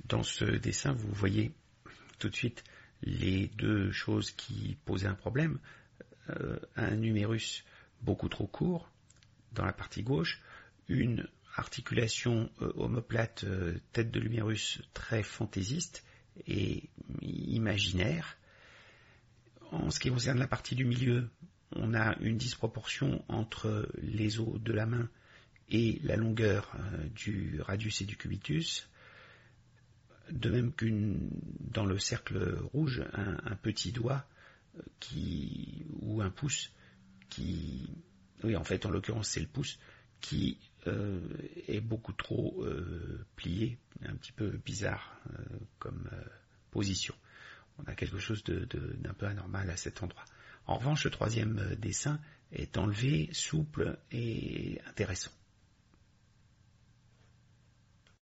Dans ce dessin, vous voyez tout de suite les deux choses qui posaient un problème. Un numérus beaucoup trop court dans la partie gauche, une articulation omoplate tête de l'humérus très fantaisiste et imaginaire. En ce qui concerne la partie du milieu, on a une disproportion entre les os de la main et la longueur du radius et du cubitus, de même dans le cercle rouge, un petit doigt ou un pouce en l'occurrence c'est le pouce, qui est beaucoup trop plié, un petit peu bizarre comme position. On a quelque chose d'un peu anormal à cet endroit. En revanche, le troisième dessin est enlevé, souple et intéressant.